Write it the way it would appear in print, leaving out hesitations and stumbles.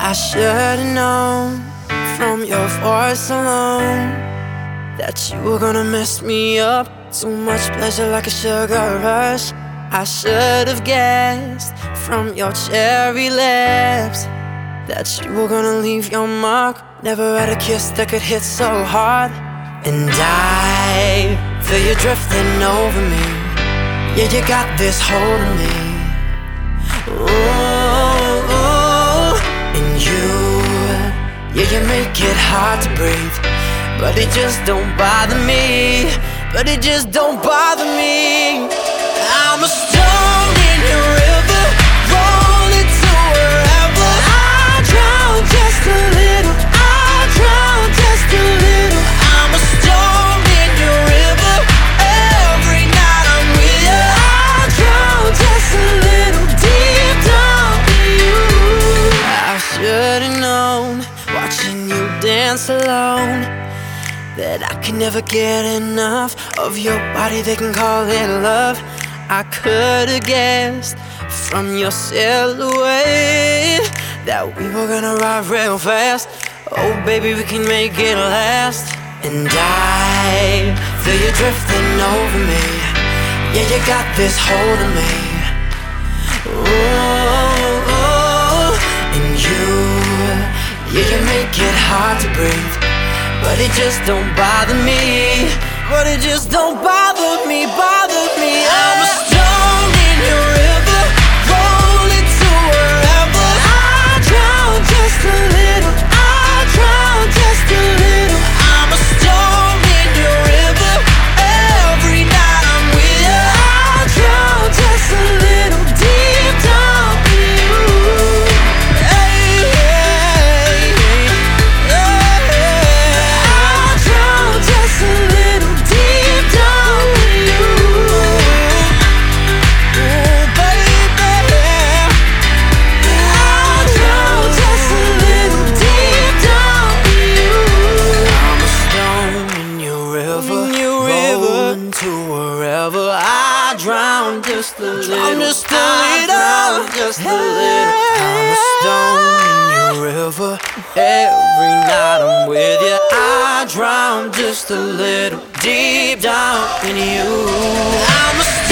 I should've known from your voice alone that you were gonna mess me up. Too much pleasure like a sugar rush. I should've guessed from your cherry lips that you were gonna leave your mark. Never had a kiss that could hit so hard. And I feel you drifting over me. Yeah, you got this hold of me. Ooh, and yeah, you make it hard to breathe. But it just don't bother me. But it just don't bother me. I'm a stone in your river, rolling to wherever. I drown just a little, I drown just a little. I'm a stone in your river, every night I'm with you. I drown just a little, deep down in you. I should've known, watching you dance alone, that I could never get enough of your body, they can call it love. I could've guessed from your silhouette that we were gonna ride real fast. Oh baby, we can make it last. And I feel you drifting over me. Yeah, you got this hold of me. Ooh, and yeah, you make it hard to breathe. But it just don't bother me. But it just don't bother me, bother me. I'm a stone in your river, rolling to wherever. I drown just a little, I drown just a little. I'm a stone in your river, every night I'm with you. I drown just a little, deep down in you. Hey, hey, hey, hey. I drown just a little, deep down in you. Oh baby, I drown just a little, deep down in you. I'm a stone in your river, rolling to wherever. I drown just a little, just a little, just a little. I'm a stone in your river, every night I'm with you. I drown just a little, deep down in you. I'm a